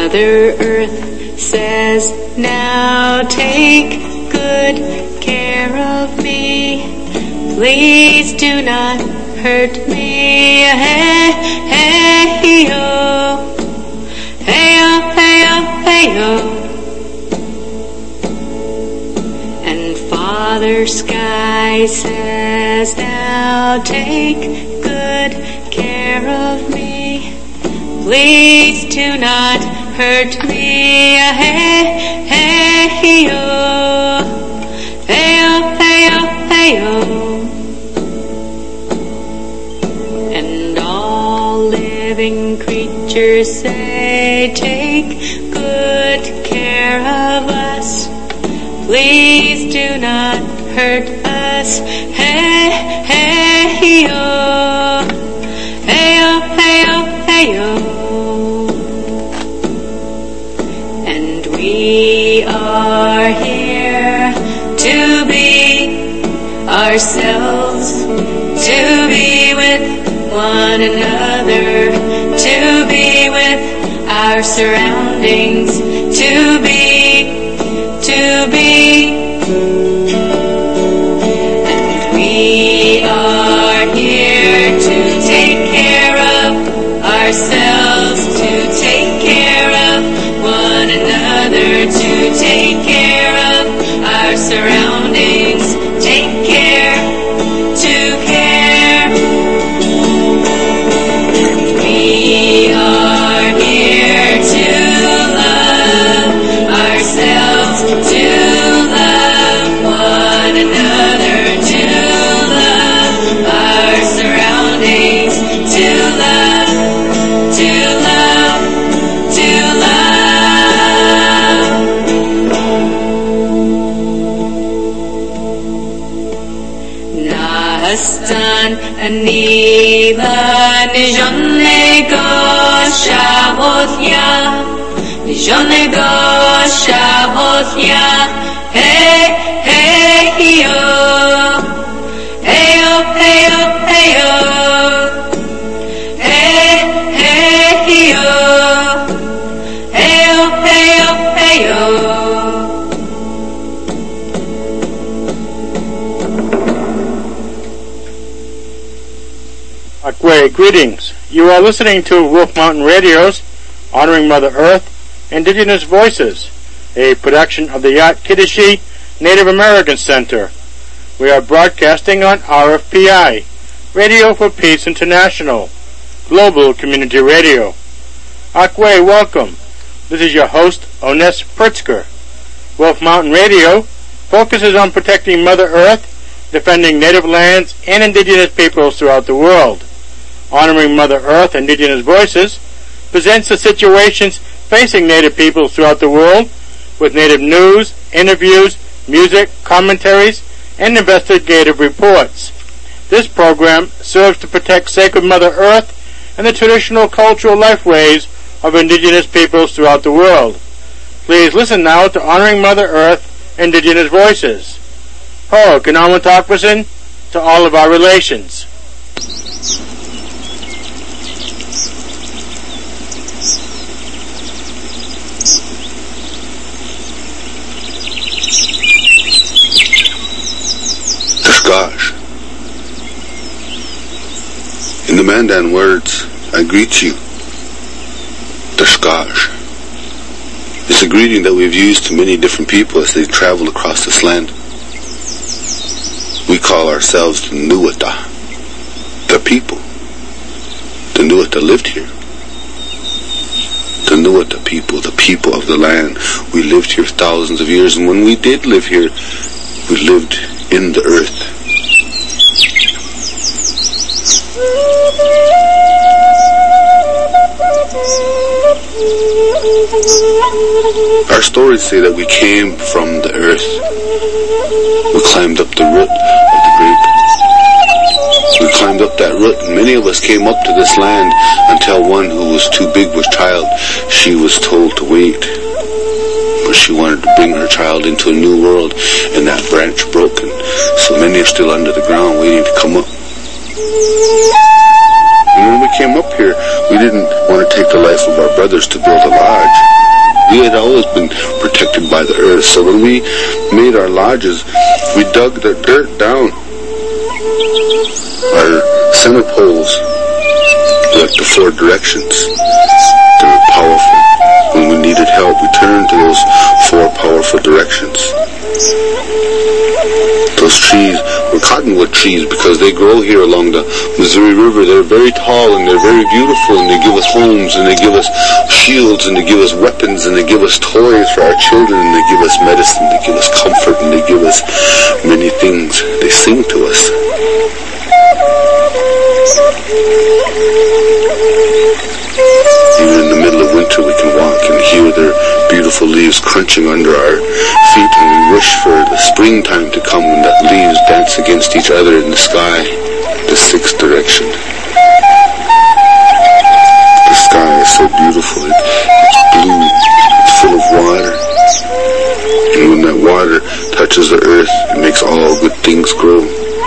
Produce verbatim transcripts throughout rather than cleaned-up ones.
Mother Earth says, now take good care of me. Please do not hurt me. Hey, hey, yo. Hey, yo, hey, yo, hey, yo. And Father Sky says, now take good care of me. Please do not hurt me. Hey, hey, yo. Hey, yo, hey, yo, hey, yo. And all living creatures say, take good care of us. Please do not hurt us. Hey, hey, yo. Hey, yo, hey, yo, hey, yo. And we are here to be ourselves, to be with one another, to be with our surroundings, to be, to be. And we are here to take care of ourselves, to take care of one another, to take care of our surroundings, take care, to care. And we are here to love ourselves, to love one another, to love our surroundings, to love, to love, to love. Nahastan Aniva Nijonego Shabothya, Nijonego Shabothya. Hey, hey, yo. Hey, yo, hey, yo, hey, yo. Hey, hey, yo. Hey, yo, hey, yo, hey, yo. Akwe, greetings. You are listening to Wolf Mountain Radio's Honoring Mother Earth, Indigenous Voices, a production of the Yat Kiddishi Native American Center. We are broadcasting on R F P I, Radio for Peace International, Global Community Radio. Akwe, welcome. This is your host, Ones Pritzker. Wolf Mountain Radio focuses on protecting Mother Earth, defending native lands and indigenous peoples throughout the world. Honoring Mother Earth, Indigenous Voices presents the situations facing native peoples throughout the world with native news, interviews, music, commentaries, and investigative reports. This program serves to protect sacred Mother Earth and the traditional cultural lifeways of indigenous peoples throughout the world. Please listen now to Honoring Mother Earth, Indigenous Voices. Ho, Kanawatakwasin, to all of our relations. Gosh. In the Mandan words, I greet you. Dashkash. It's a greeting that we've used to many different people as they travel across this land. We call ourselves the Nuwata, the people. The Nuwata lived here. The Nuwata people, the people of the land. We lived here thousands of years, and when we did live here, we lived in the earth. Our stories say that we came from the earth. We climbed up the root of the grape. We climbed up that root, and many of us came up to this land until one who was too big with child, she was told to wait. But she wanted to bring her child into a new world, and that branch broke, and so many are still under the ground waiting to come up. And when we came up here, we didn't want to take the life of our brothers to build a lodge. We had always been protected by the earth, so when we made our lodges, we dug the dirt down. Our center poles, like the four directions, they were powerful. When we needed help, we turned to those four powerful directions. Those trees were cottonwood trees because they grow here along the Missouri River. They're very tall and they're very beautiful, and they give us homes, and they give us shields, and they give us weapons, and they give us toys for our children, and they give us medicine, they give us comfort, and they give us many things. They sing to us. Even in the middle of winter, we can walk and hear their beautiful leaves crunching under our feet, and we wish for the springtime to come when that leaves dance against each other in the sky, the sixth direction. The sky is so beautiful. It, it's blue. It's full of water. And when that water touches the earth, it makes all good things grow.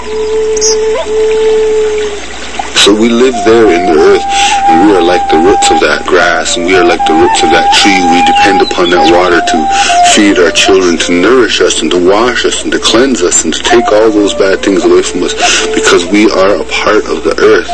So we live there in the earth, and we are like the roots of that grass, and we are like the roots of that tree. We depend upon that water to feed our children, to nourish us, and to wash us, and to cleanse us, and to take all those bad things away from us, because we are a part of the earth.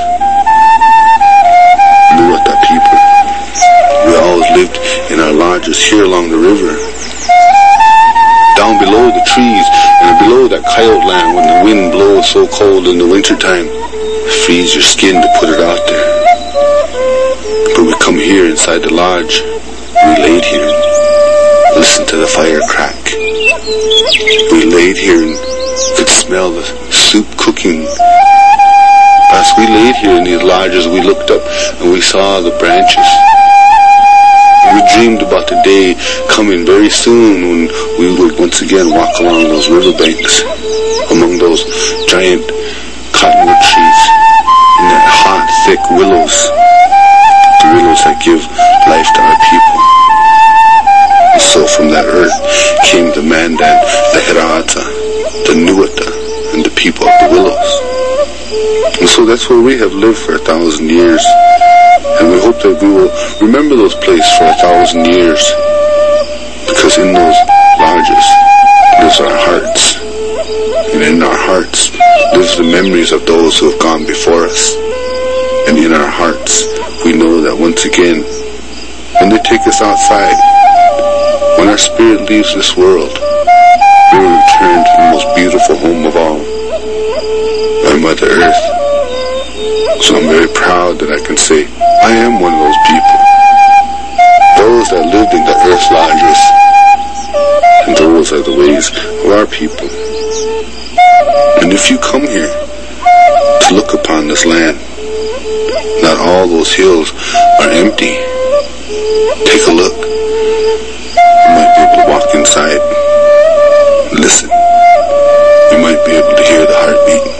Nuwata people. We always lived in our lodges here along the river. Down below the trees, and below that coyote land, when the wind blows so cold in the wintertime, freeze your skin to put it out there. But we come here inside the lodge, we laid here, listen to the fire crack. We laid here and could smell the soup cooking. As we laid here in these lodges, we looked up and we saw the branches. We dreamed about the day coming very soon when we would once again walk along those riverbanks, among those giant cottonwood trees, and that hot, thick willows, the willows that give life to our people. And so from that earth came the Mandan, the Hirata, the Nuwata, and the people of the willows. And so that's where we have lived for a thousand years. And we hope that we will remember those places for a thousand years, because in those lodges lives our hearts. And in our hearts lives the memories of those who have gone before us. And in our hearts, we know that once again, when they take us outside, when our spirit leaves this world, we will return to the most beautiful home of all, our Mother Earth. So I'm very proud that I can say I am one of those people, those that lived in the earth's lodges, and those are the ways of our people. And if you come here to look upon this land, not all those hills are empty. Take a look. You might be able to walk inside, listen. You might be able to hear the heartbeat.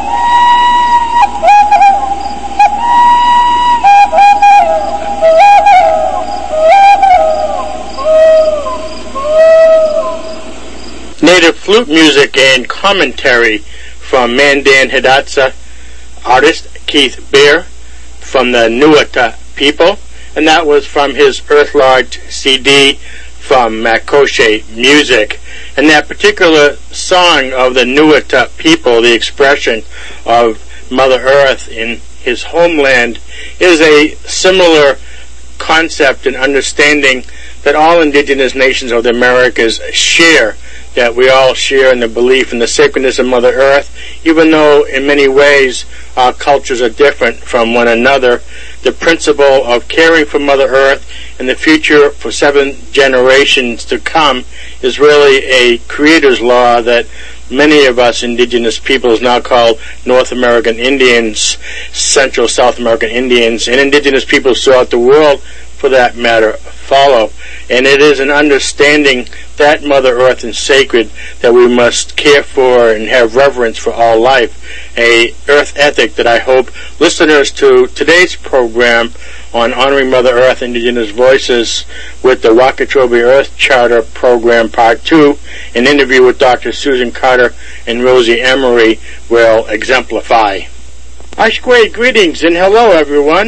Native flute music and commentary from Mandan Hidatsa artist Keith Bear from the Nuwata people, and that was from his Earth Lodge C D from Makoshe Music. And that particular song of the Nuwata people, the expression of Mother Earth in his homeland, is a similar concept and understanding that all indigenous nations of the Americas share, that we all share in the belief in the sacredness of Mother Earth, even though in many ways our cultures are different from one another. The principle of caring for Mother Earth in the future for seven generations to come is really a creator's law that many of us indigenous peoples now call North American Indians, Central South American Indians, and indigenous peoples throughout the world, for that matter, follow. And it is an understanding that Mother Earth is sacred, that we must care for and have reverence for all life, a earth ethic that I hope listeners to today's program on Honoring Mother Earth Indigenous Voices with the Wakatrobe Earth Charter Program Part two, an interview with Doctor Susan Carter and Rosie Emery, will exemplify. Ashkwe greetings and hello everyone.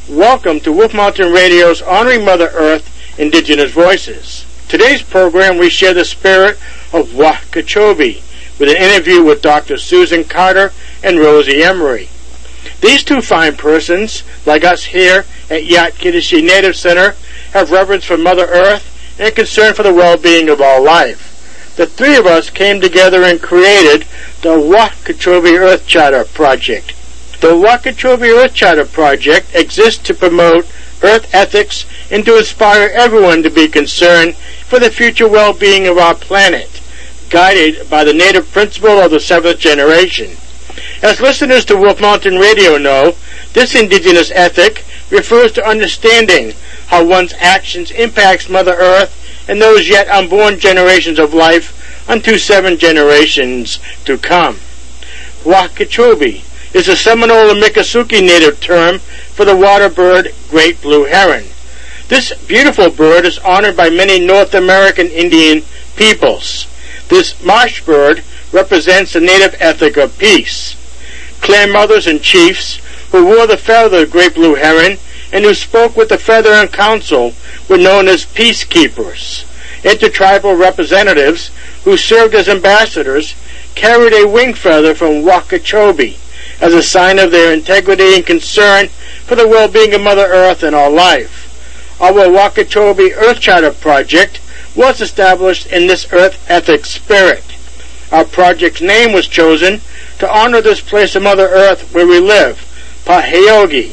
Welcome to Wolf Mountain Radio's Honoring Mother Earth Indigenous Voices. Today's program we share the spirit of Wakachobi with an interview with Doctor Susan Carter and Rosie Emery. These two fine persons, like us here at Yat-Kiddishi Native Center, have reverence for Mother Earth and concern for the well-being of all life. The three of us came together and created the Wakachobi Earth Charter Project. The Wakachobi Earth Charter Project exists to promote Earth ethics and to inspire everyone to be concerned for the future well-being of our planet, guided by the native principle of the seventh generation. As listeners to Wolf Mountain Radio know, this indigenous ethic refers to understanding how one's actions impacts Mother Earth and those yet unborn generations of life unto seven generations to come. Wakachobi is a Seminole and Miccosukee native term for the water bird great blue heron. This beautiful bird is honored by many North American Indian peoples. This marsh bird represents the native ethic of peace. Clan mothers and chiefs who wore the feather of the great blue heron and who spoke with the feather in council were known as peacekeepers. Intertribal representatives who served as ambassadors carried a wing feather from Wakachobi as a sign of their integrity and concern for the well-being of Mother Earth and all life. Our Wakachobi Earth Charter Project was established in this Earth ethics spirit. Our project's name was chosen to honor this place of Mother Earth where we live, Paheogi.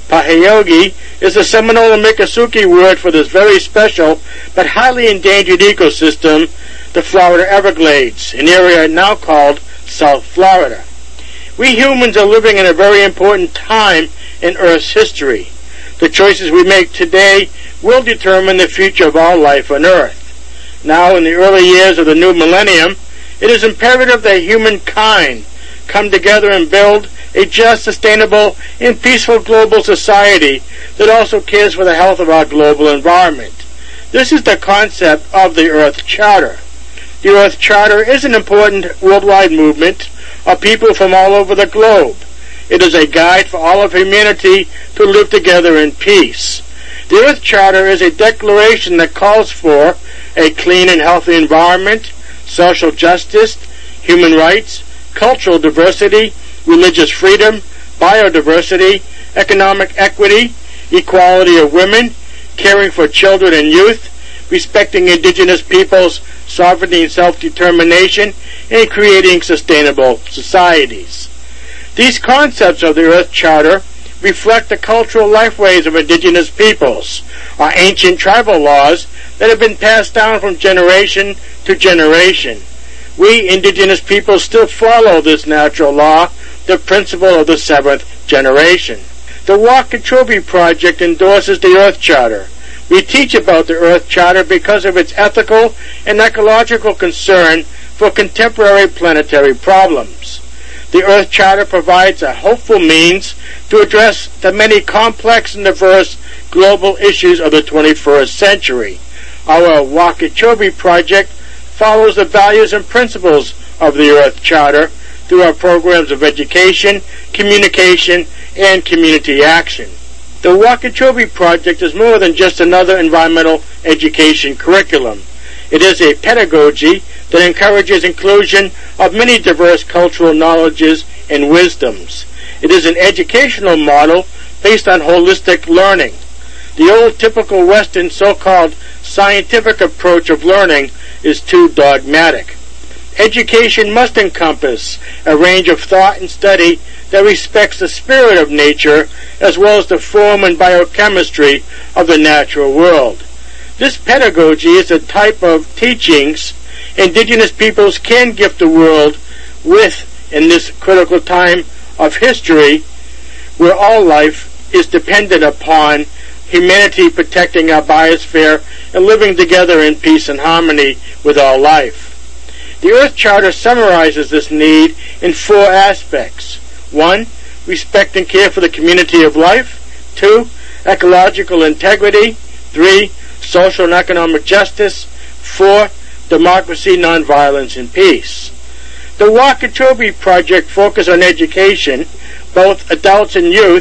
Paheogi is the Seminole and Miccosukee word for this very special but highly endangered ecosystem, the Florida Everglades, an area now called South Florida. We humans are living in a very important time in Earth's history. The choices we make today will determine the future of all life on Earth. Now, in the early years of the new millennium, it is imperative that humankind come together and build a just, sustainable, and peaceful global society that also cares for the health of our global environment. This is the concept of the Earth Charter. The Earth Charter is an important worldwide movement of people from all over the globe. It is a guide for all of humanity to live together in peace. The Earth Charter is a declaration that calls for a clean and healthy environment, social justice, human rights, cultural diversity, religious freedom, biodiversity, economic equity, equality of women, caring for children and youth, respecting indigenous peoples' sovereignty and self-determination, and creating sustainable societies. These concepts of the Earth Charter reflect the cultural lifeways of indigenous peoples, our ancient tribal laws that have been passed down from generation to generation. We indigenous peoples still follow this natural law, the principle of the seventh generation. The Wakachobi Project endorses the Earth Charter. We teach about the Earth Charter because of its ethical and ecological concern for contemporary planetary problems. The Earth Charter provides a hopeful means to address the many complex and diverse global issues of the twenty-first century. Our Wakachobi Project follows the values and principles of the Earth Charter through our programs of education, communication, and community action. The Wakachobi Project is more than just another environmental education curriculum. It is a pedagogy that encourages inclusion of many diverse cultural knowledges and wisdoms. It is an educational model based on holistic learning. The old typical Western so-called scientific approach of learning is too dogmatic. Education must encompass a range of thought and study that respects the spirit of nature as well as the form and biochemistry of the natural world. This pedagogy is a type of teachings indigenous peoples can gift the world with in this critical time of history where all life is dependent upon humanity protecting our biosphere and living together in peace and harmony with all life. The Earth Charter summarizes this need in four aspects. One, respect and care for the community of life. Two, ecological integrity. Three, social and economic justice. Four, democracy, nonviolence, and peace. The Wakachobi Project focuses on education, both adults and youth,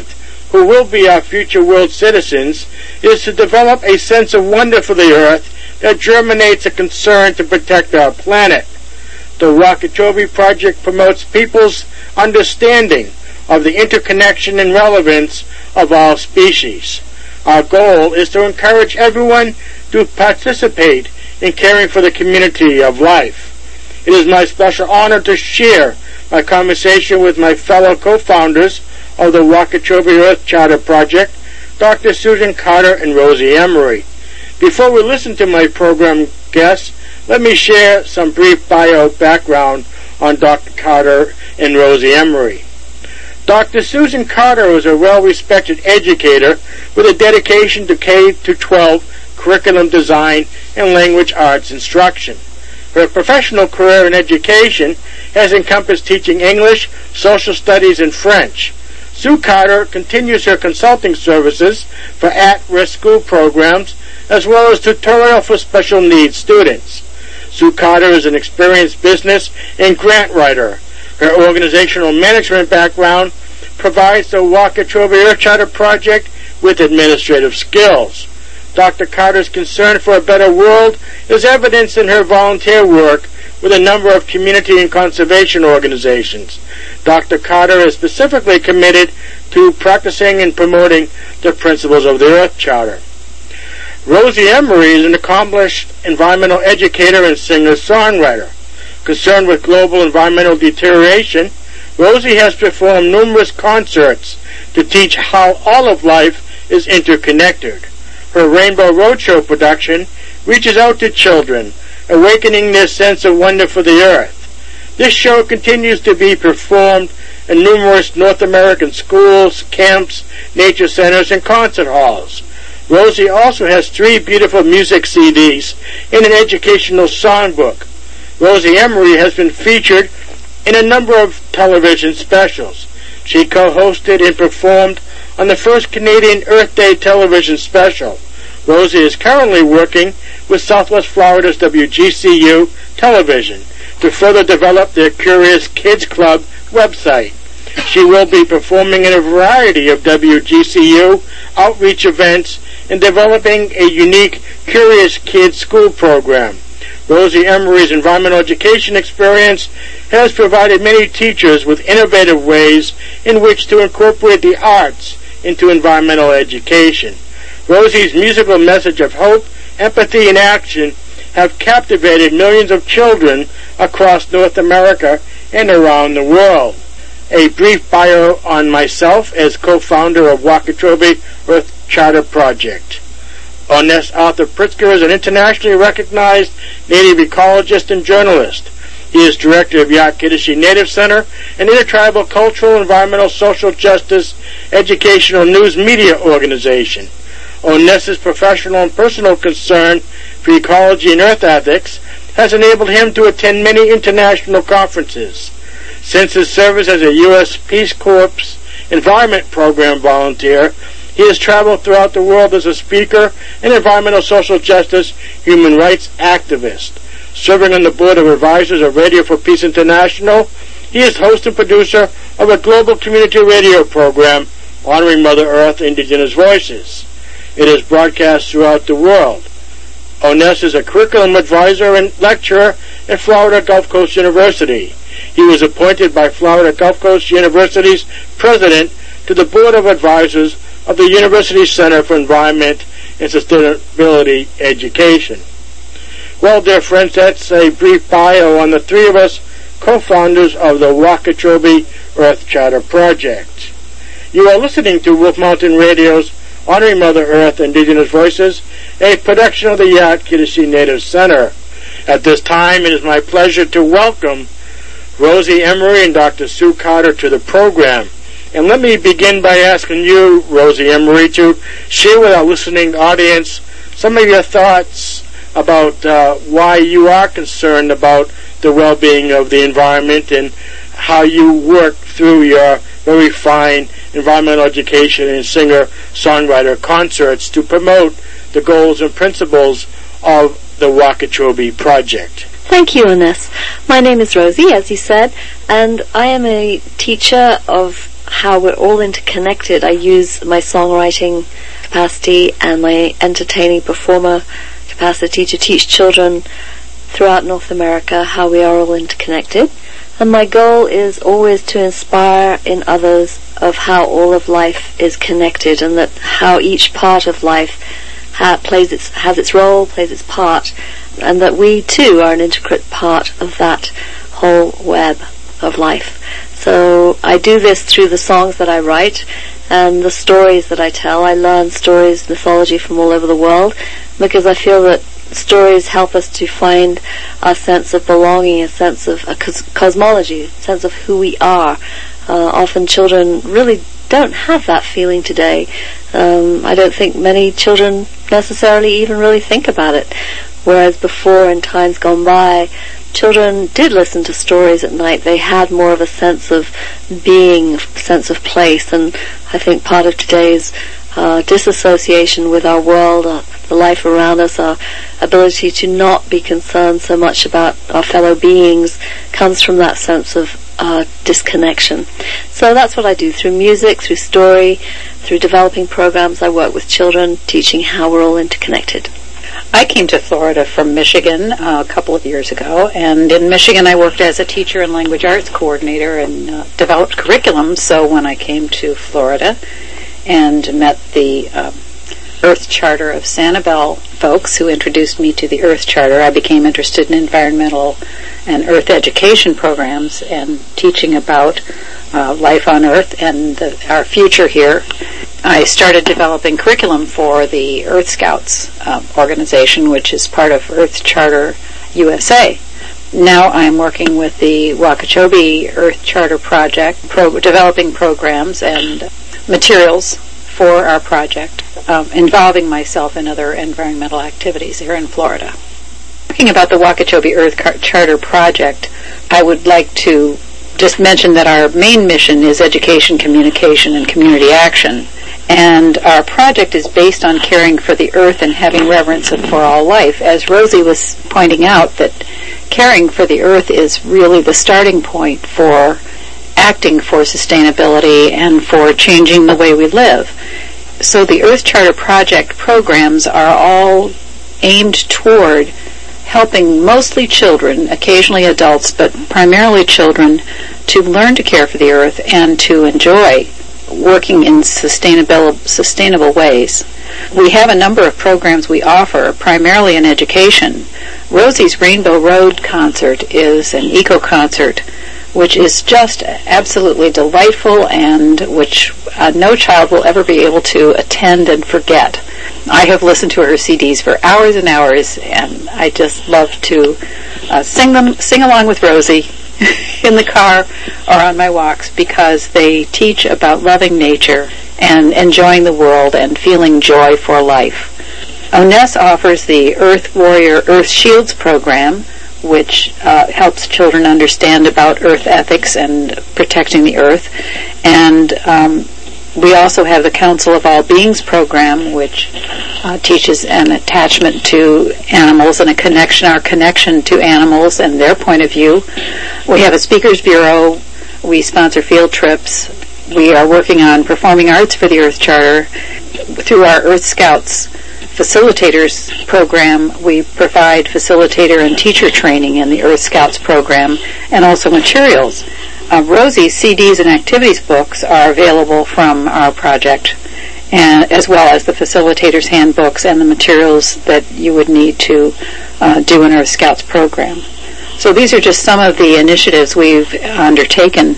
who will be our future world citizens, is to develop a sense of wonder for the earth that germinates a concern to protect our planet. The Wakatobi Project promotes people's understanding of the interconnection and relevance of all species. Our goal is to encourage everyone to participate in caring for the community of life. It is my special honor to share my conversation with my fellow co-founders of the Wakatobi Earth Charter Project, Doctor Susan Carter and Rosie Emery. Before we listen to my program guests, let me share some brief bio background on Doctor Carter and Rosie Emery. Doctor Susan Carter is a well-respected educator with a dedication to K through twelve curriculum design and language arts instruction. Her professional career in education has encompassed teaching English, social studies, and French. Sue Carter continues her consulting services for at-risk school programs as well as tutorial for special needs students. Sue Carter is an experienced business and grant writer. Her organizational management background provides the Wakatobi Earth Charter Project with administrative skills. Doctor Carter's concern for a better world is evidenced in her volunteer work with a number of community and conservation organizations. Doctor Carter is specifically committed to practicing and promoting the principles of the Earth Charter. Rosie Emery is an accomplished environmental educator and singer-songwriter. Concerned with global environmental deterioration, Rosie has performed numerous concerts to teach how all of life is interconnected. Her Rainbow Roadshow production reaches out to children, awakening their sense of wonder for the earth. This show continues to be performed in numerous North American schools, camps, nature centers, and concert halls. Rosie also has three beautiful music C Ds and an educational songbook. Rosie Emery has been featured in a number of television specials. She co-hosted and performed on the first Canadian Earth Day television special. Rosie is currently working with Southwest Florida's W G C U television to further develop their Curious Kids Club website. She will be performing in a variety of W G C U outreach events and developing a unique Curious Kids school program. Rosie Emery's environmental education experience has provided many teachers with innovative ways in which to incorporate the arts into environmental education. Rosie's musical message of hope, empathy, and action have captivated millions of children across North America and around the world. A brief bio on myself as co-founder of Wakatobi Earth Charter Project. Oness Arthur Pritzker is an internationally recognized native ecologist and journalist. He is director of Yat-Kidesi Native Center, an intertribal cultural, environmental, social justice, educational news media organization. Oness's professional and personal concern for ecology and earth ethics has enabled him to attend many international conferences. Since his service as a U S Peace Corps Environment Program volunteer, he has traveled throughout the world as a speaker and environmental social justice human rights activist. Serving on the board of advisors of Radio for Peace International, he is host and producer of a global community radio program honoring Mother Earth Indigenous Voices. It is broadcast throughout the world. Oness is a curriculum advisor and lecturer at Florida Gulf Coast University. He was appointed by Florida Gulf Coast University's president to the board of advisors of the University Center for Environment and Sustainability Education. Well, dear friends, that's a brief bio on the three of us co-founders of the Wakatobi Earth Charter Project. You are listening to Wolf Mountain Radio's Honoring Mother Earth Indigenous Voices, a production of the Yat-Kidesi Native Center. At this time, it is my pleasure to welcome Rosie Emery and Doctor Sue Carter to the program. And let me begin by asking you, Rosie Emery, to share with our listening audience some of your thoughts about uh, why you are concerned about the well-being of the environment and how you work through your very fine environmental education and singer-songwriter concerts to promote the goals and principles of the Wakatobi Project. Thank you, Oness. My name is Rosie, as you said, and I am a teacher of how we're all interconnected. I use my songwriting capacity and my entertaining performer capacity to teach children throughout North America how we are all interconnected. And my goal is always to inspire in others of how all of life is connected, and that how each part of life ha- plays its has its role, plays its part, and that we too are an intricate part of that whole web of life. So I do this through the songs that I write and the stories that I tell. I learn stories, mythology from all over the world, because I feel that stories help us to find a sense of belonging, a sense of a cos- cosmology, a sense of who we are. Uh, often children really don't have that feeling today. Um, I don't think many children necessarily even really think about it. Whereas before, in times gone by, children did listen to stories at night. They had more of a sense of being, sense of place, and I think part of today's uh, disassociation with our world, uh, the life around us, our ability to not be concerned so much about our fellow beings comes from that sense of uh, disconnection. So that's what I do through music, through story, through developing programs. I work with children, teaching how we're all interconnected. I came to Florida from Michigan uh, a couple of years ago, and in Michigan I worked as a teacher and language arts coordinator and uh, developed curriculum. So when I came to Florida and met the uh, Earth Charter of Sanibel folks who introduced me to the Earth Charter, I became interested in environmental and Earth education programs and teaching about uh, life on Earth and the, our future here. I started developing curriculum for the Earth Scouts uh, organization, which is part of Earth Charter U S A. Now I'm working with the Wakachobee Earth Charter Project, pro- developing programs and materials for our project, um, involving myself in other environmental activities here in Florida. Talking about the Wakachobee Earth Car- Charter Project, I would like to just mention that our main mission is education, communication, and community action. And our project is based on caring for the earth and having reverence for all life. As Rosie was pointing out, that caring for the earth is really the starting point for acting for sustainability and for changing the way we live. So the Earth Charter Project programs are all aimed toward helping mostly children, occasionally adults, but primarily children, to learn to care for the earth and to enjoy working in sustainable sustainable ways. We have a number of programs we offer, primarily in education. Rosie's Rainbow Road concert is an eco-concert, which is just absolutely delightful and which uh, no child will ever be able to attend and forget. I have listened to her C Ds for hours and hours, and I just love to uh, sing them, sing along with Rosie in the car or on my walks, because they teach about loving nature and enjoying the world and feeling joy for life. O N E S offers the Earth Warrior Earth Shields program, which uh, helps children understand about earth ethics and protecting the earth. And um, we also have the Council of All Beings program, which uh, teaches an attachment to animals and a connection, our connection to animals and their point of view. We have a speakers bureau. We sponsor field trips. We are working on performing arts for the Earth Charter. Through our Earth Scouts Facilitators program, we provide facilitator and teacher training in the Earth Scouts program, and also materials. Uh, Rosie's C Ds and activities books are available from our project, and as well as the facilitators' handbooks and the materials that you would need to uh, do an Earth Scouts program. So these are just some of the initiatives we've undertaken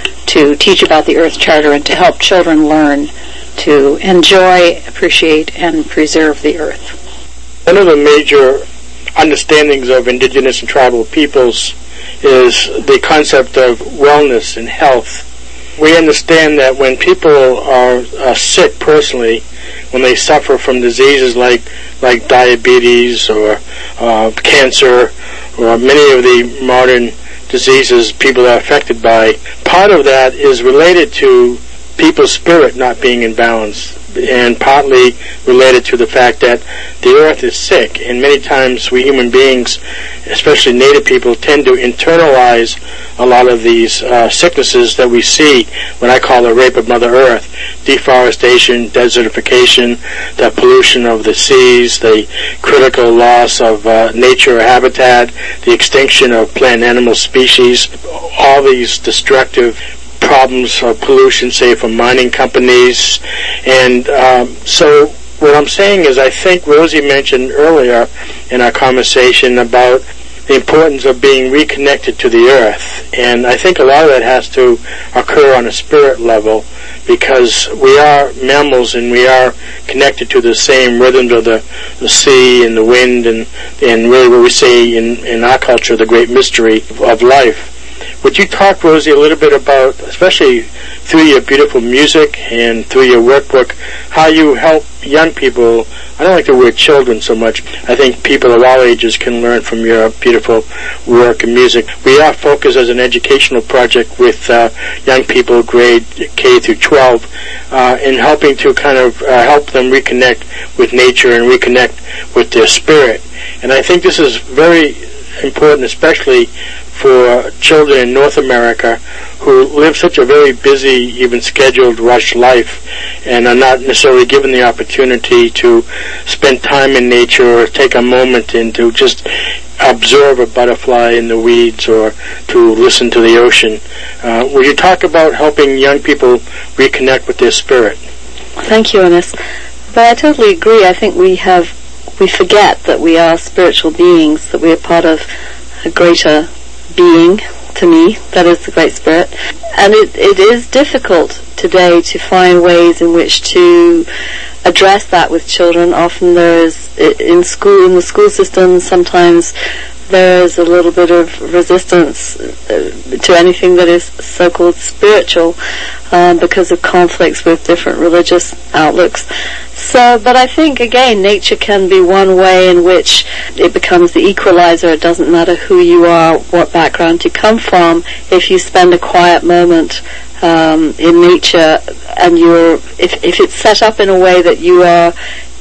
to teach about the Earth Charter and to help children learn to enjoy, appreciate, and preserve the earth. One of the major understandings of indigenous and tribal peoples is the concept of wellness and health. We understand that when people are uh, sick personally, when they suffer from diseases like like diabetes or uh, cancer or many of the modern diseases people are affected by, part of that is related to people's spirit not being in balance. and partly related to the fact that the earth is sick, and many times we human beings, especially native people, tend to internalize a lot of these uh, sicknesses that we see when I call the rape of Mother Earth: deforestation, desertification, the pollution of the seas, the critical loss of uh, nature or habitat, the extinction of plant and animal species, all these destructive problems of pollution, say, from mining companies. And um, so what I'm saying is, I think Rosie mentioned earlier in our conversation about the importance of being reconnected to the earth. And I think a lot of that has to occur on a spirit level, because we are mammals and we are connected to the same rhythms of the, the sea and the wind and, and really what we say in, in our culture, the great mystery of life. Would you talk, Rosie, a little bit about, especially through your beautiful music and through your workbook, how you help young people? I don't like the word children so much. I think people of all ages can learn from your beautiful work and music. We are focused as an educational project with uh, young people, grade K through twelve, uh, in helping to kind of uh, help them reconnect with nature and reconnect with their spirit. And I think this is very important, especially for children in North America who live such a very busy, even scheduled, rushed life, and are not necessarily given the opportunity to spend time in nature or take a moment and to just observe a butterfly in the weeds or to listen to the ocean. Uh, will you talk about helping young people reconnect with their spirit? Thank you, Ernest. But I totally agree. I think we have we forget that we are spiritual beings, that we are part of a greater being, to me, that is the Great Spirit. And it, it is difficult today to find ways in which to address that with children. Often there is, in school, in the school system, sometimes there is a little bit of resistance uh, to anything that is so-called spiritual um, because of conflicts with different religious outlooks. So, but I think, again, nature can be one way in which it becomes the equalizer. It doesn't matter who you are, what background you come from. If you spend a quiet moment um, in nature, and you're, if, if it's set up in a way that you are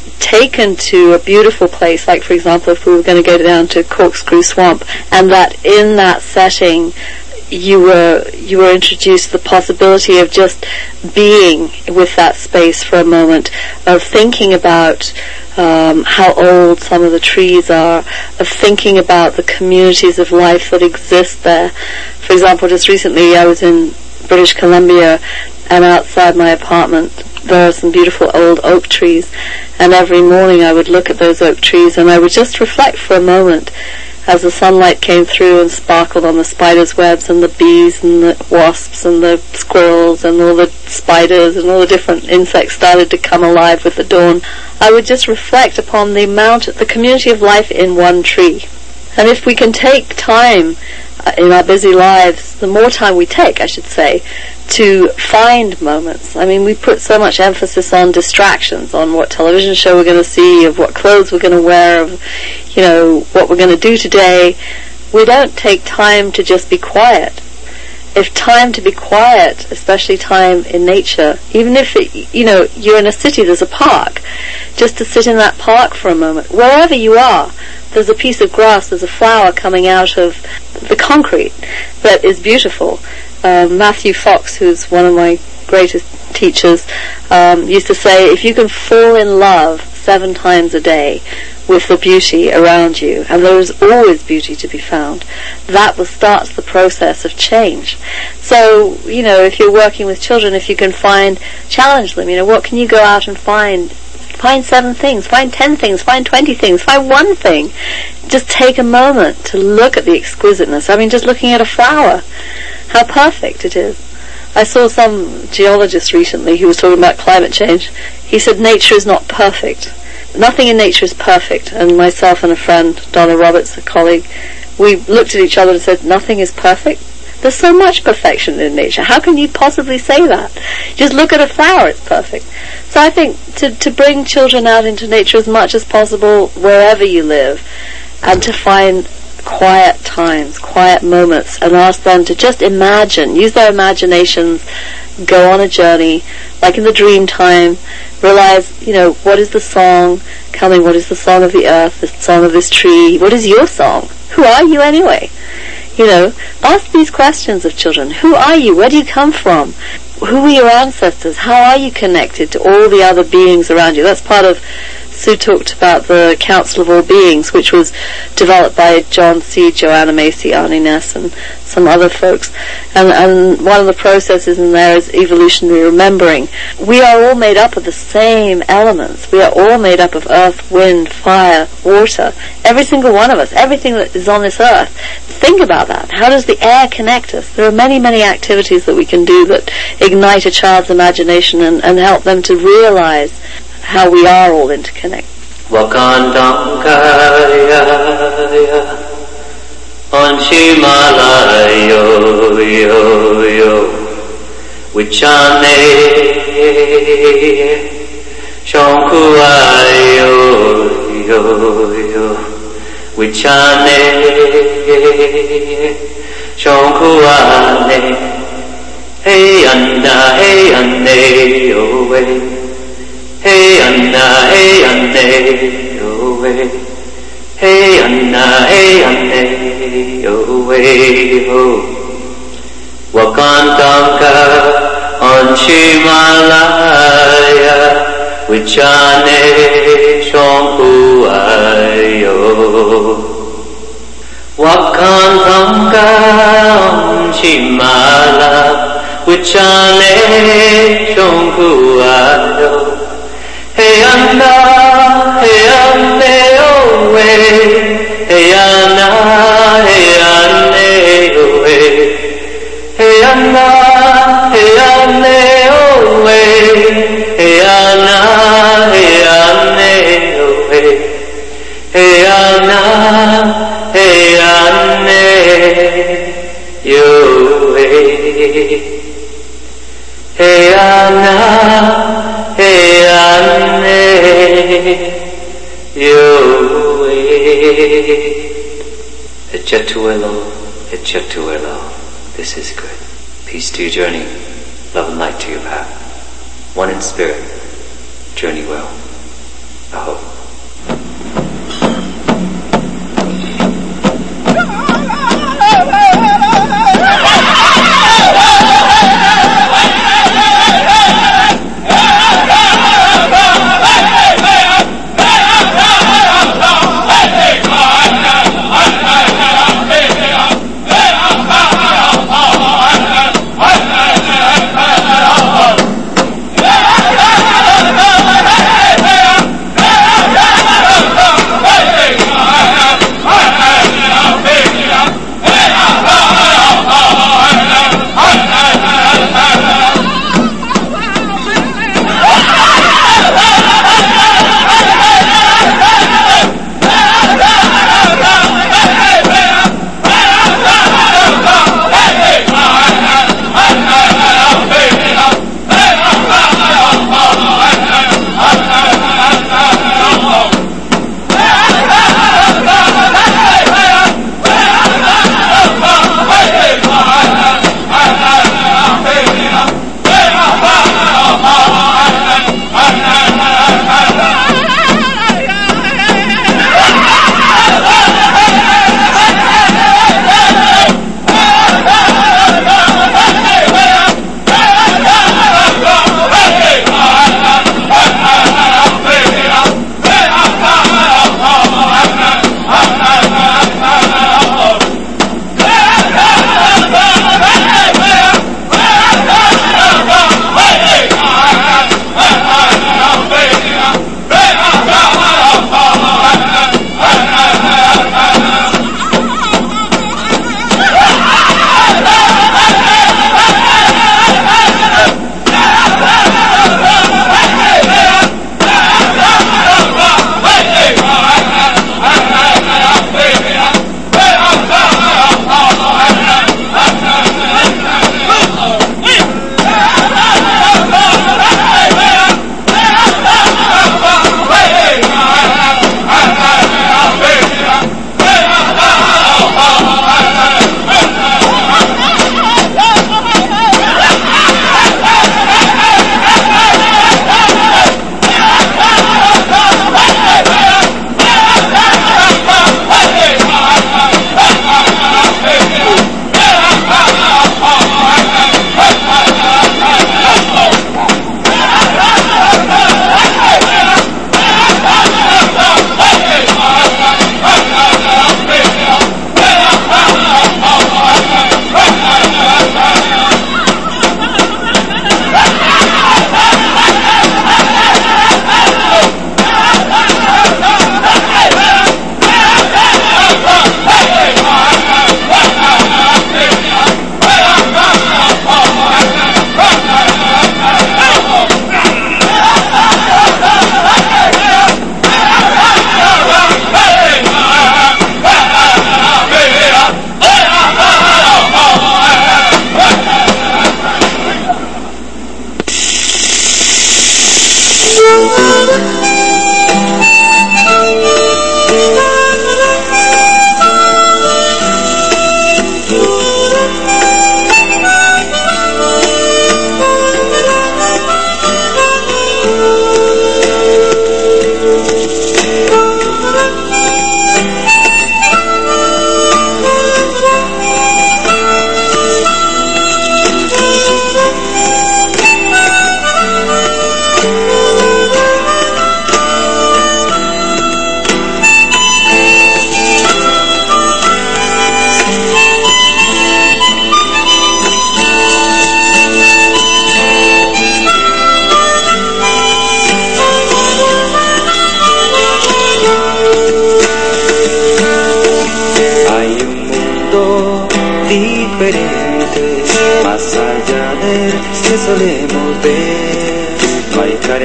taken to a beautiful place, like, for example, if we were going to go down to Corkscrew Swamp, and that in that setting you were you were introduced to the possibility of just being with that space for a moment, of thinking about um, how old some of the trees are, of thinking about the communities of life that exist there. For example, just recently I was in British Columbia, and outside my apartment there are some beautiful old oak trees, and every morning I would look at those oak trees and I would just reflect for a moment as the sunlight came through and sparkled on the spiders' webs and the bees and the wasps and the squirrels and all the spiders and all the different insects started to come alive with the dawn. I would just reflect upon the amount, the community of life in one tree. And if we can take time uh, in our busy lives, the more time we take, I should say, to find moments. I mean, we put so much emphasis on distractions, on what television show we're going to see, of what clothes we're going to wear, of, you know, what we're going to do today. We don't take time to just be quiet. If time to be quiet, especially time in nature, even if, it, you know, you're in a city, there's a park, just to sit in that park for a moment, wherever you are, there's a piece of grass, there's a flower coming out of the concrete that is beautiful. Uh, Matthew Fox, who's one of my greatest teachers, um, used to say, if you can fall in love seven times a day with the beauty around you, and there is always beauty to be found, that will start the process of change. So, you know, if you're working with children, if you can find, challenge them, you know, what can you go out and find? Find seven things, find ten things, find twenty things, find one thing. Just take a moment to look at the exquisiteness. I mean, just looking at a flower, how perfect it is. I saw some geologist recently who was talking about climate change. He said nature is not perfect. Nothing in nature is perfect. And myself and a friend, Donna Roberts, a colleague, we looked at each other and said, nothing is perfect? There's so much perfection in nature. How can you possibly say that? Just look at a flower, it's perfect. So I think to, to bring children out into nature as much as possible wherever you live, and to find quiet times, quiet moments, and ask them to just imagine, use their imaginations, go on a journey, like in the dream time, realize, you know, what is the song coming? What is the song of the earth, the song of this tree? What is your song? Who are you anyway? You know, ask these questions of children. Who are you? Where do you come from? Who are your ancestors? How are you connected to all the other beings around you? That's part of, Sue talked about the Council of All Beings, which was developed by John C., Joanna Macy, Arnie Ness, and some other folks. And, and one of the processes in there is evolutionary remembering. We are all made up of the same elements. We are all made up of earth, wind, fire, water. Every single one of us, everything that is on this earth. Think about that. How does the air connect us? There are many, many activities that we can do that ignite a child's imagination and, and help them to realize how we are all interconnected. Wakandamkaya on Shimalaya yo yo yo Wichane Shonkuayo yo yo Wichane Shonkuane Hey Anna hey Anne yo way Hey Anna, hey Anne, oh way. Hey Anna, hey Anne, oh way, oh. Wakandamka on Shimalaya, Wichane Shonkuayo. Wakandamka on Shimala, Wichane Shonkuayo. Hey Anna, hey Anne, oh way. Hey Anna, hey Anne, oh way. Hey Anna, hey Anne, oh way. Hey Anna, hey Anne, oh way. Hey Anna, hey Anne, oh way. Hey Anna, hey Anne, yo Echetuelo, Echetuelo. This is good. Peace to your journey. Love and light to your path. One in spirit. Journey well. Aho. Hey!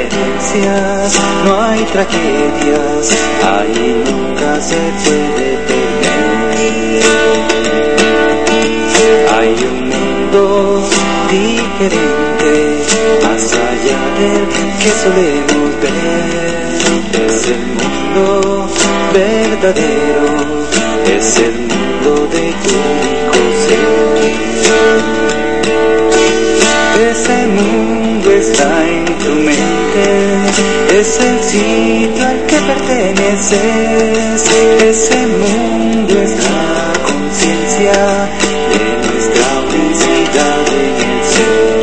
diferencias, no hay tragedias, ahí nunca se puede perder. Hay un mundo diferente, más allá del que solemos ver. Es el mundo verdadero, es el mundo de tu único ser. Ese mundo está en tu mente, es el sitio al que perteneces. Ese mundo es la conciencia de nuestra unicidad en el ser.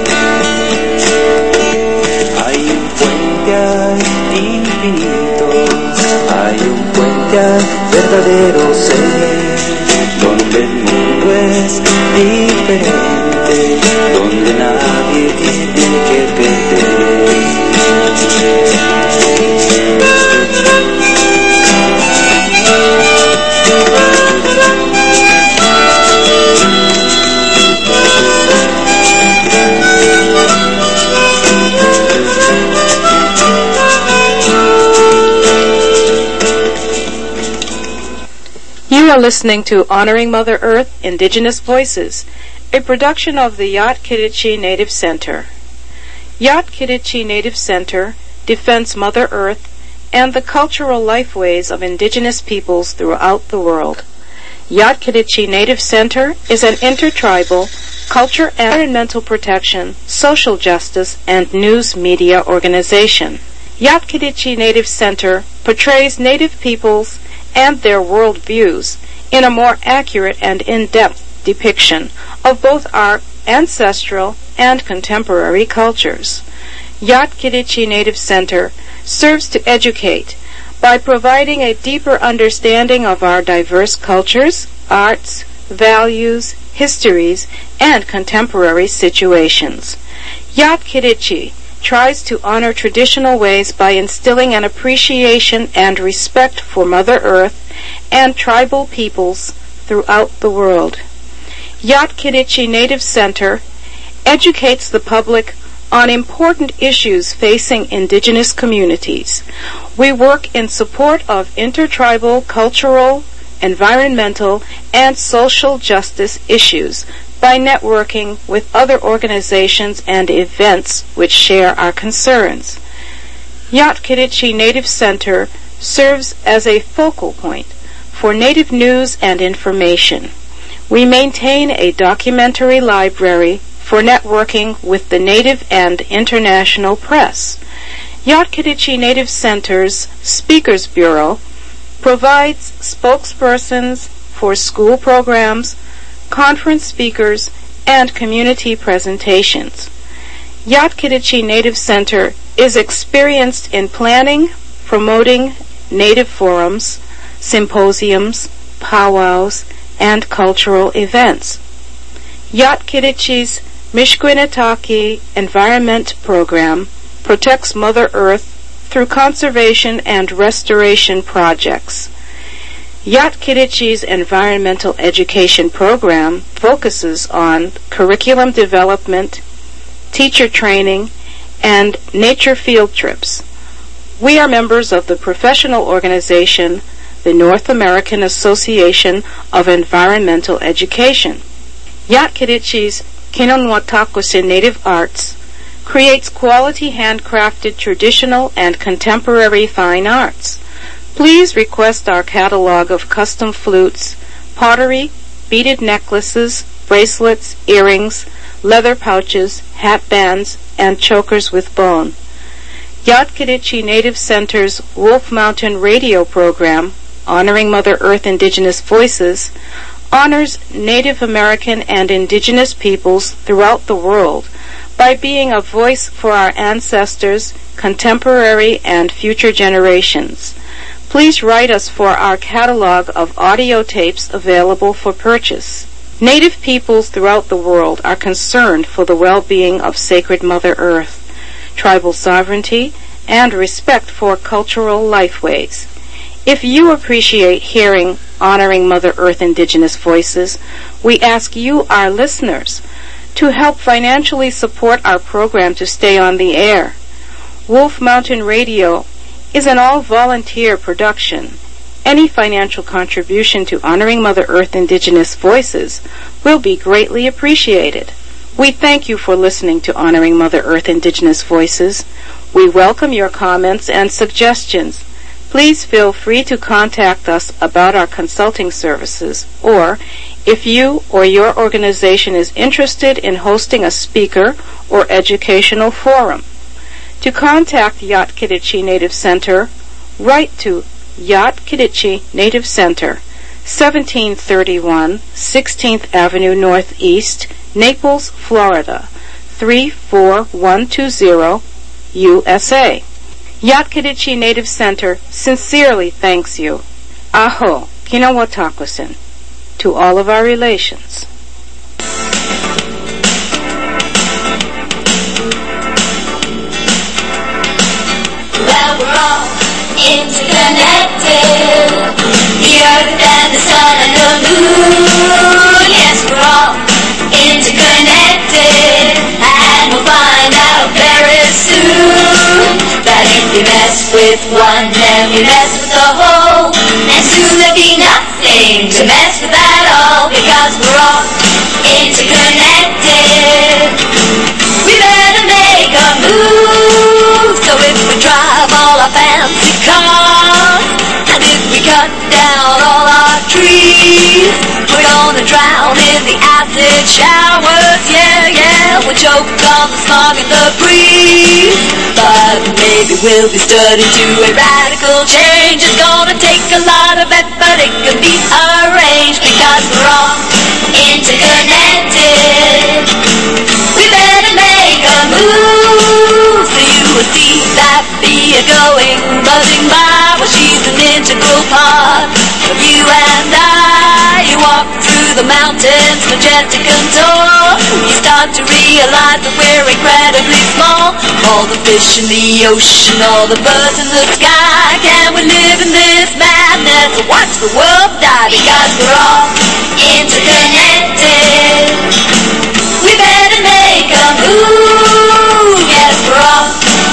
Hay un puente al infinito, hay un puente al verdadero ser, donde el mundo es diferente, donde nadie tiene que perder. You are listening to Honoring Mother Earth, Indigenous Voices, a production of the Yat-Kiditchi Native Center. Yat-Kiditchi Native Center defends Mother Earth and the cultural lifeways of indigenous peoples throughout the world. Yat-Kiditchi Native Center is an intertribal culture and environmental protection, social justice, and news media organization. Yat-Kiditchi Native Center portrays Native peoples and their world views in a more accurate and in-depth depiction of both our ancestral and contemporary cultures. Yat-Kiditchi Native Center serves to educate by providing a deeper understanding of our diverse cultures, arts, values, histories, and contemporary situations. Yat-Kiditchi tries to honor traditional ways by instilling an appreciation and respect for Mother Earth and tribal peoples throughout the world. Yat-Kiditchi Native Center educates the public on important issues facing indigenous communities. We work in support of intertribal, cultural, environmental, and social justice issues by networking with other organizations and events which share our concerns. Yat-Kiditchi Native Center serves as a focal point for Native news and information. We maintain a documentary library for networking with the Native and international press. Yat-Kiditchi Native Center's Speakers Bureau provides spokespersons for school programs, conference speakers, and community presentations. Yat-Kiditchi Native Center is experienced in planning, promoting Native forums, symposiums, powwows, and cultural events. Yat-Kiditchi's Mishkwinetaki Environment Program protects Mother Earth through conservation and restoration projects. Yat-Kiditchi's environmental education program focuses on curriculum development, teacher training, and nature field trips. We are members of the professional organization, the North American Association of Environmental Education. Yat-Kiditchi's Kinonwatakusin Native Arts creates quality handcrafted traditional and contemporary fine arts. Please request our catalog of custom flutes, pottery, beaded necklaces, bracelets, earrings, leather pouches, hat bands, and chokers with bone. Yat-Kiditchi Native Center's Wolf Mountain radio program, Honoring Mother Earth Indigenous Voices, honors Native American and indigenous peoples throughout the world by being a voice for our ancestors, contemporary and future generations. Please write us for our catalog of audio tapes available for purchase. Native peoples throughout the world are concerned for the well-being of sacred Mother Earth, tribal sovereignty, and respect for cultural lifeways. If you appreciate hearing Honoring Mother Earth Indigenous Voices, we ask you, our listeners, to help financially support our program to stay on the air. Wolf Mountain Radio is an all-volunteer production. Any financial contribution to Honoring Mother Earth Indigenous Voices will be greatly appreciated. We thank you for listening to Honoring Mother Earth Indigenous Voices. We welcome your comments and suggestions. Please feel free to contact us about our consulting services, or if you or your organization is interested in hosting a speaker or educational forum. To contact Yat-Kiditchi Native Center, write to Yat-Kiditchi Native Center, seventeen thirty-one sixteenth Avenue Northeast, Naples, Florida, three four one two zero, U S A. Yat-Kiditchi Native Center sincerely thanks you. Aho, Kinawatakusin, to all of our relations. Well, we're all interconnected, the earth and the sun and the moon. Yes, we're all interconnected, and we'll find out very soon that if we mess with one, then we mess with the whole, and soon there'll be nothing to mess with at all, because we're all interconnected. We better make a move, so if we drive all our fancy cars, and if we cut down all our trees, we're gonna drown in the acid showers. Yeah, yeah, we'll choke on the smog and the breeze, but maybe we'll be stirred into a radical change. It's gonna take a lot of effort, it can be arranged, because we're all interconnected. We better make a move, so you will see that bee going buzzing by. Well, she's an integral part of you and I. You walk through the mountains, majestic and tall, you start to realize that we're incredibly small. All the fish in the ocean, all the birds in the sky, can we live in this madness or watch the world die? Because we're all interconnected. We better make a move. Yes, we're all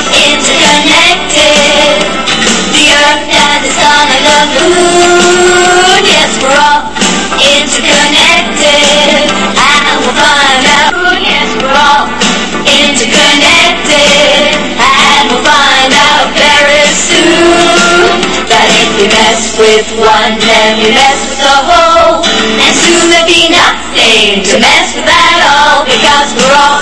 interconnected. The earth and the sun and the moon. Yes, we're all interconnected, and we'll find out. Yes, we're all interconnected, and we'll find out very soon that if we mess with one, then we mess with the whole, and soon there'll be nothing to mess with at all, because we're all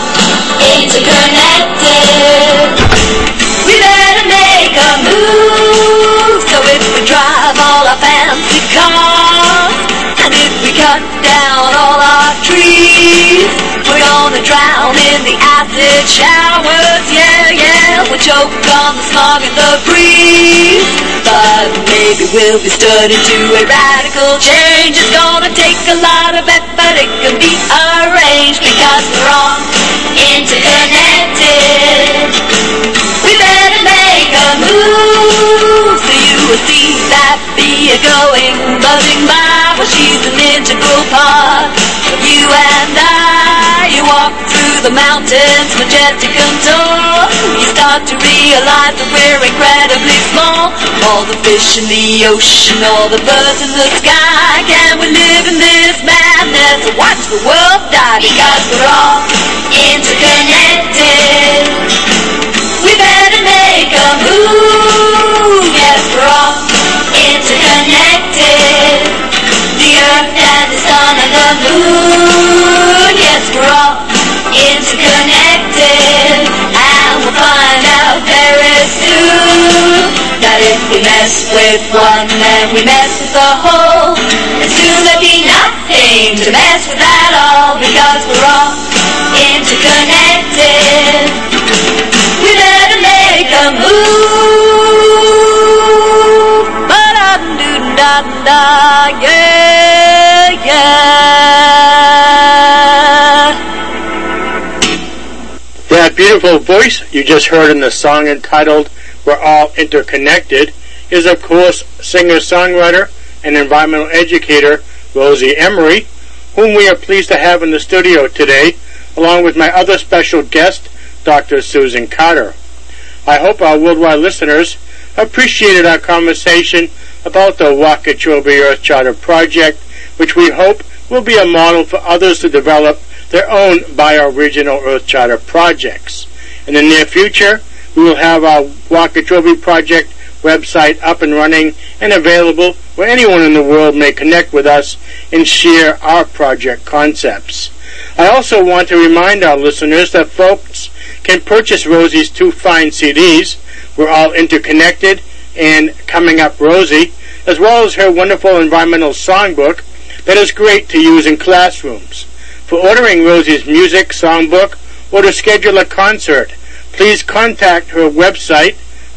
interconnected. We better make a move, so if we drive all our fancy cars, and if we cut down all our trees, we're gonna drown in the acid showers. Yeah, yeah, we'll choke on the smog and the breeze, but maybe we'll be stirred into a radical change. It's gonna take a lot of effort, it can be arranged, because we're all interconnected. We better make a move, so you will see that bee going buzzing by. Well, she's an integral part of you and I. You walk through the mountains, majestic and tall, you start to realize that we're incredibly small. All the fish in the ocean, all the birds in the sky, can we live in this madness or watch the world die? Because we're all interconnected. We better make a move. Yes, we're all interconnected. The earth and the sun and the moon. Yes, we're all interconnected, and we'll find out very soon that if we mess with one, then we mess with the whole, and soon there'll be nothing to mess with at all, because we're all interconnected. We better make a move. Ba-da-doo-da-da, yeah, yeah. That beautiful voice you just heard in the song entitled We're All Interconnected is, of course, singer-songwriter and environmental educator Rosie Emery, whom we are pleased to have in the studio today, along with my other special guest, Doctor Susan Carter. I hope our worldwide listeners appreciated our conversation about the Wakachobi Earth Charter Project, which we hope will be a model for others to develop their own bioregional Earth Charter projects. In the near future, we will have our Wakachobi Project website up and running and available where anyone in the world may connect with us and share our project concepts. I also want to remind our listeners that folks can purchase Rosie's two fine C Ds, We're All Interconnected and Coming Up Rosie, as well as her wonderful environmental songbook that is great to use in classrooms. For ordering Rosie's music songbook or to schedule a concert, please contact her website,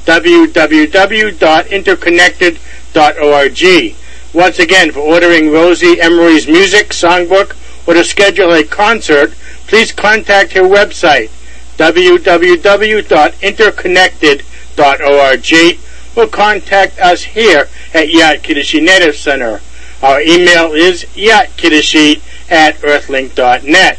w w w dot interconnected dot org. Once again, for ordering Rosie Emery's music songbook or to schedule a concert, please contact her website, w w w dot interconnected dot org, or contact us here at Yat Kiddishi Native Center. Our email is yatkiddishi at earthlink dot net.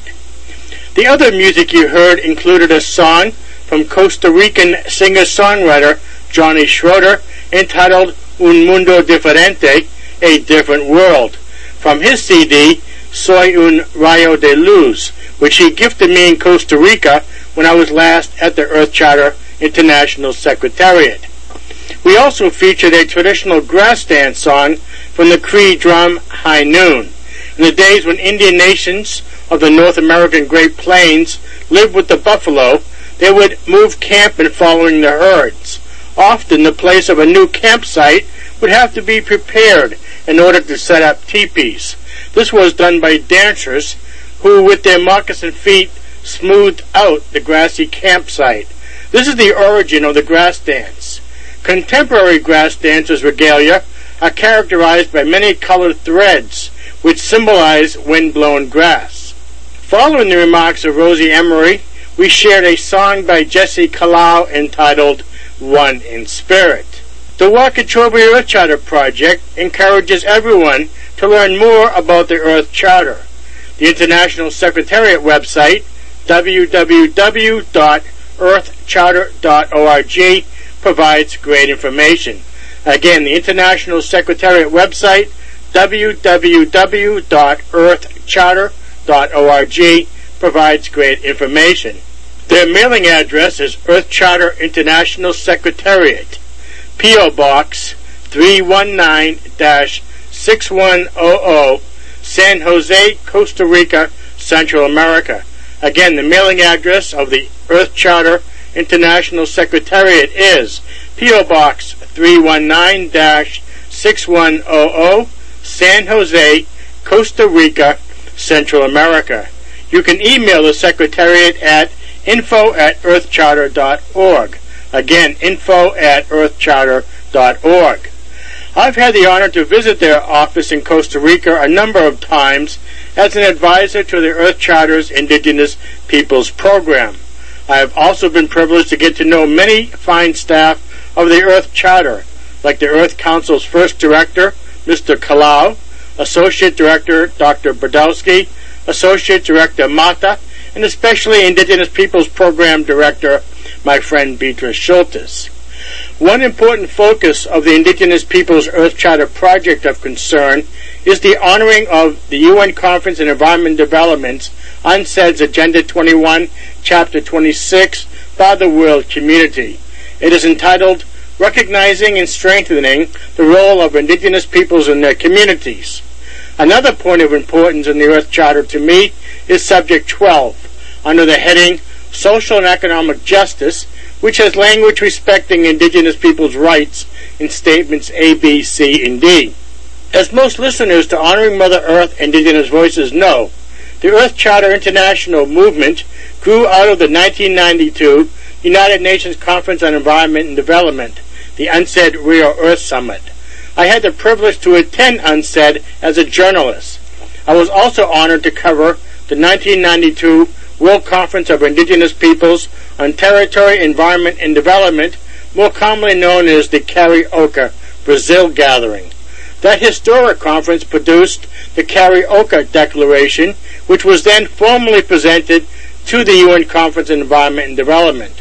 The other music you heard included a song from Costa Rican singer-songwriter Johnny Schroeder entitled Un Mundo Diferente, A Different World, from his C D, Soy un Rayo de Luz, which he gifted me in Costa Rica when I was last at the Earth Charter International Secretariat. We also featured a traditional grass dance song from the Cree drum High Noon. In the days when Indian nations of the North American Great Plains lived with the buffalo, they would move camp in following the herds. Often the place of a new campsite would have to be prepared in order to set up teepees. This was done by dancers who, with their moccasin feet, smoothed out the grassy campsite. This is the origin of the grass dance. Contemporary grass dances regalia are characterized by many colored threads, which symbolize wind-blown grass. Following the remarks of Rosie Emery, we shared a song by Jesse Kalau entitled One in Spirit. The Wakachobi Earth Charter Project encourages everyone to learn more about the Earth Charter. The International Secretariat website, w w w dot earth charter dot org, provides great information. Again, the International Secretariat website, w w w dot earth charter dot org, provides great information. Their mailing address is Earth Charter International Secretariat, P O Box three one nine dash six one zero zero, San Jose, Costa Rica, Central America. Again, the mailing address of the Earth Charter International Secretariat is P O Box three one nine dash six one zero zero, San Jose, Costa Rica, Central America. You can email the Secretariat at info at earth charter dot org. Again, info at earth charter dot org. I've had the honor to visit their office in Costa Rica a number of times as an advisor to the Earth Charter's Indigenous Peoples Program. I have also been privileged to get to know many fine staff of the Earth Charter, like the Earth Council's first director, Mister Kalau, Associate Director Doctor Brodowski, Associate Director Mata, and especially Indigenous Peoples Program Director, my friend Beatrice Schultes. One important focus of the Indigenous Peoples Earth Charter Project of Concern is the honoring of the U N Conference on Environment Development's U N C E D's Agenda twenty-one, Chapter twenty-six, by the world community. It is entitled, Recognizing and Strengthening the Role of Indigenous Peoples in Their Communities. Another point of importance in the Earth Charter to me is Subject twelve, under the heading Social and Economic Justice, which has language respecting Indigenous peoples' rights in statements A, B, C, and D. As most listeners to Honoring Mother Earth Indigenous Voices know, the Earth Charter International movement grew out of the nineteen ninety-two United Nations Conference on Environment and Development, the U N C E D Rio Earth Summit. I had the privilege to attend U N C E D as a journalist. I was also honored to cover the nineteen ninety-two World Conference of Indigenous Peoples on Territory, Environment, and Development, more commonly known as the Carioca Brazil Gathering. That historic conference produced the Carioca Declaration, which was then formally presented to the U N Conference on Environment and Development.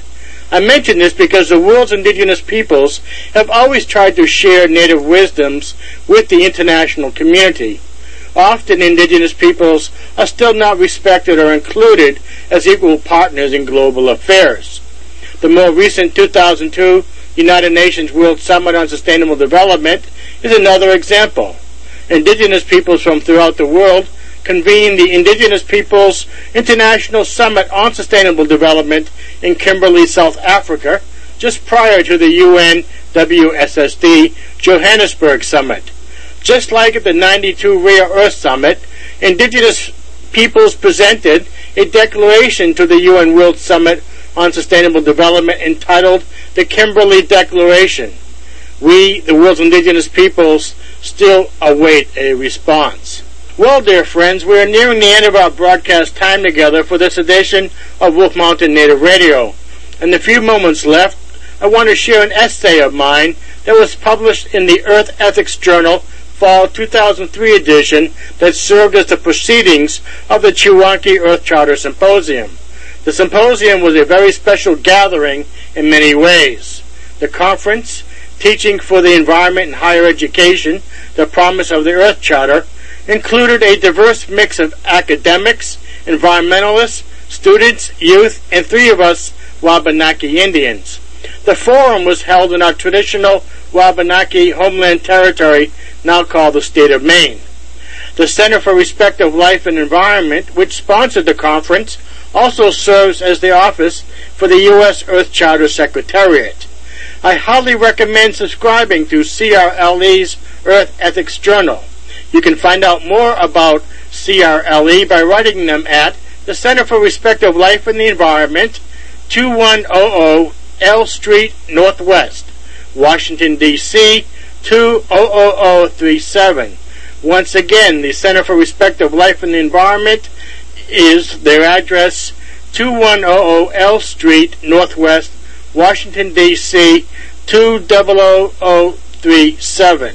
I mention this because the world's indigenous peoples have always tried to share native wisdoms with the international community. Often indigenous peoples are still not respected or included as equal partners in global affairs. The more recent two thousand two United Nations World Summit on Sustainable Development is another example. Indigenous peoples from throughout the world convened the Indigenous Peoples International Summit on Sustainable Development in Kimberley, South Africa, just prior to the U N W S S D Johannesburg Summit. Just like at the ninety-two Rare Earth Summit, Indigenous peoples presented a declaration to the U N World Summit on Sustainable Development entitled the Kimberley Declaration. We, the world's indigenous peoples, still await a response. Well, dear friends, we are nearing the end of our broadcast time together for this edition of Wolf Mountain Native Radio. In the few moments left, I want to share an essay of mine that was published in the Earth Ethics Journal Fall two thousand three edition that served as the proceedings of the Chewonki Earth Charter Symposium. The symposium was a very special gathering in many ways. The conference, Teaching for the Environment in Higher Education, the Promise of the Earth Charter, included a diverse mix of academics, environmentalists, students, youth, and three of us Wabanaki Indians. The forum was held in our traditional Wabanaki homeland territory, now called the state of Maine. The Center for Respect of Life and Environment, which sponsored the conference, also serves as the office for the U S Earth Charter Secretariat. I highly recommend subscribing to C R L E's Earth Ethics Journal. You can find out more about C R L E by writing them at the Center for Respect of Life and the Environment, two one zero zero L Street Northwest, Washington, D C two zero zero zero three seven. Once again, the Center for Respect of Life and the Environment is their address, two one zero zero L Street Northwest, Washington, D C two zero zero zero three seven.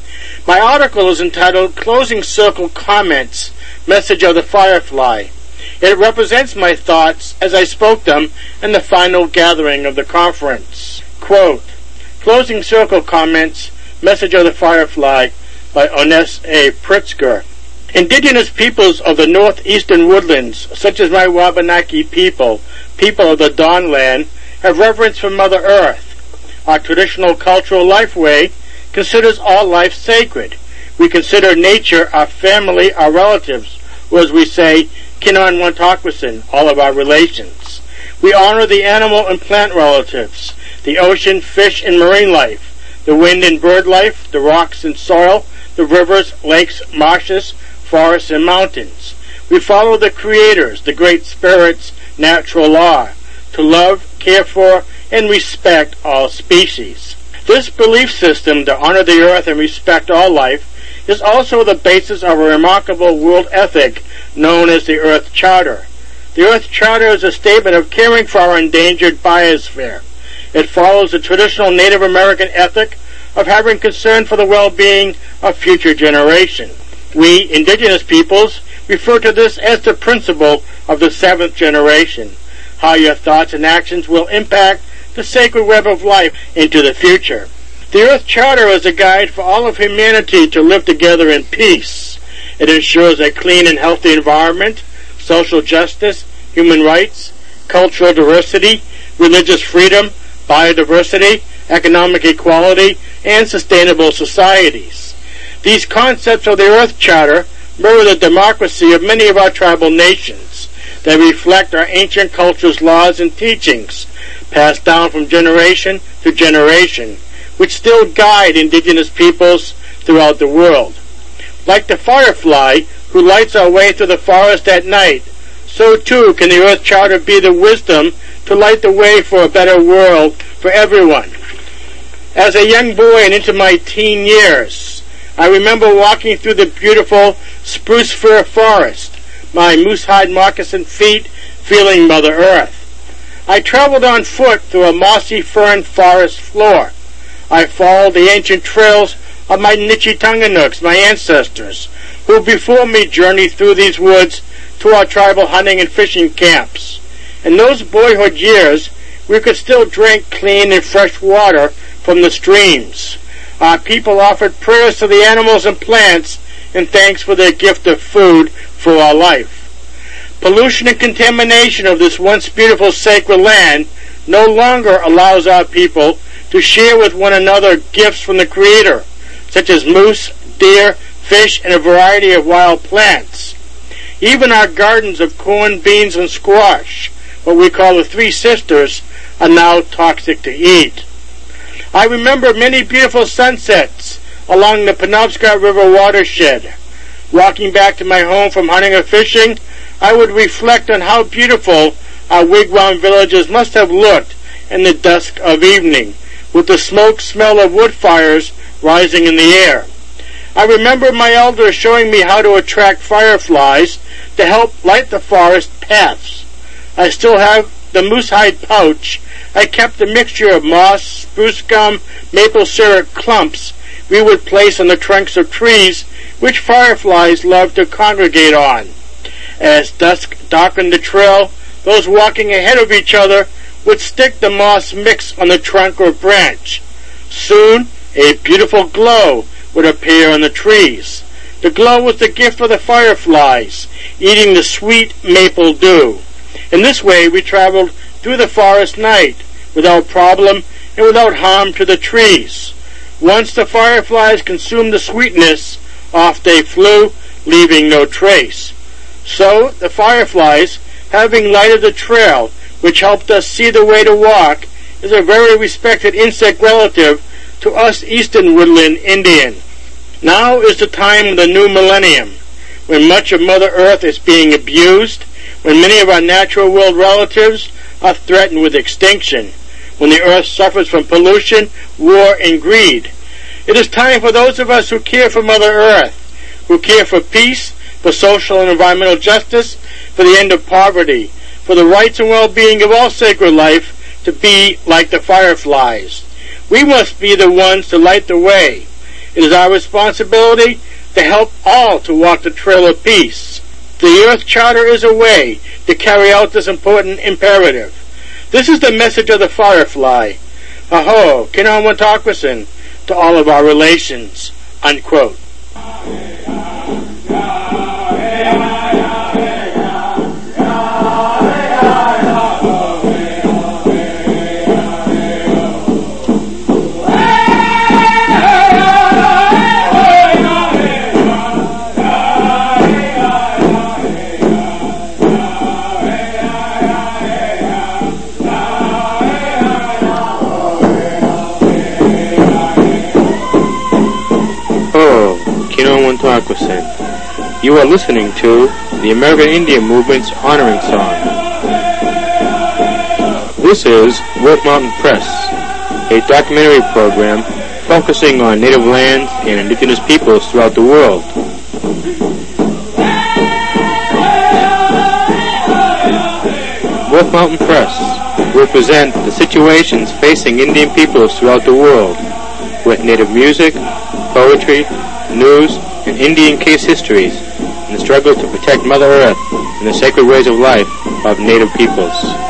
My article is entitled Closing Circle Comments, Message of the Firefly. It represents my thoughts as I spoke them in the final gathering of the conference. Quote, Closing Circle Comments, Message of the Firefly by Oness A. Pritzker. Indigenous peoples of the northeastern woodlands, such as my Wabanaki people, people of the Dawnland, have reverence for Mother Earth. Our traditional cultural lifeway considers all life sacred. We consider nature our family, our relatives, or as we say, Kinan Wantakwasin, all of our relations. We honor the animal and plant relatives, the ocean, fish, and marine life, the wind and bird life, the rocks and soil, the rivers, lakes, marshes, forests, and mountains. We follow the creators, the great spirits' natural law, to love, care for, and respect all species. This belief system to honor the earth and respect all life is also the basis of a remarkable world ethic known as the Earth Charter. The Earth Charter is a statement of caring for our endangered biosphere. It follows the traditional Native American ethic of having concern for the well-being of future generations. We, indigenous peoples, refer to this as the principle of the seventh generation, how your thoughts and actions will impact the sacred web of life into the future. The Earth Charter is a guide for all of humanity to live together in peace. It ensures a clean and healthy environment, social justice, human rights, cultural diversity, religious freedom, biodiversity, economic equality, and sustainable societies. These concepts of the Earth Charter mirror the democracy of many of our tribal nations. They reflect our ancient culture's laws and teachings, passed down from generation to generation, which still guide indigenous peoples throughout the world. Like the firefly who lights our way through the forest at night, so too can the Earth Charter be the wisdom to light the way for a better world for everyone. As a young boy and into my teen years, I remember walking through the beautiful spruce fir forest, my moose-hide moccasin feet feeling Mother Earth. I traveled on foot through a mossy fern forest floor. I followed the ancient trails of my Nichitunganooks, my ancestors, who before me journeyed through these woods to our tribal hunting and fishing camps. In those boyhood years, we could still drink clean and fresh water from the streams. Our people offered prayers to the animals and plants in thanks for their gift of food for our life. Pollution and contamination of this once beautiful sacred land no longer allows our people to share with one another gifts from the Creator, such as moose, deer, fish, and a variety of wild plants. Even our gardens of corn, beans, and squash, what we call the Three Sisters, are now toxic to eat. I remember many beautiful sunsets along the Penobscot River watershed. Walking back to my home from hunting or fishing, I would reflect on how beautiful our wigwam villages must have looked in the dusk of evening, with the smoke smell of wood fires rising in the air. I remember my elders showing me how to attract fireflies to help light the forest paths. I still have the moose hide pouch. I kept a mixture of moss, spruce gum, maple syrup clumps we would place on the trunks of trees which fireflies loved to congregate on. As dusk darkened the trail, those walking ahead of each other would stick the moss mix on the trunk or branch. Soon, a beautiful glow would appear on the trees. The glow was the gift of the fireflies, eating the sweet maple dew. In this way, we traveled through the forest night, without problem and without harm to the trees. Once the fireflies consumed the sweetness, off they flew, leaving no trace. So, the fireflies, having lighted the trail, which helped us see the way to walk, is a very respected insect relative to us eastern woodland Indian. Now is the time of the new millennium, when much of Mother Earth is being abused, when many of our natural world relatives are threatened with extinction, when the earth suffers from pollution, war, and greed. It is time for those of us who care for Mother Earth, who care for peace, for social and environmental justice, for the end of poverty, for the rights and well-being of all sacred life, to be like the fireflies. We must be the ones to light the way. It is our responsibility to help all to walk the trail of peace. The Earth Charter is a way to carry out this important imperative. This is the message of the firefly. Aho, Kinon Wantagwasin, to all of our relations. Unquote. You are listening to the American Indian Movement's Honoring Song. This is Wolf Mountain Press, a documentary program focusing on native lands and indigenous peoples throughout the world. Wolf Mountain Press will present the situations facing Indian peoples throughout the world, with native music, poetry, news, and Indian case histories in the struggle to protect Mother Earth and the sacred ways of life of native peoples.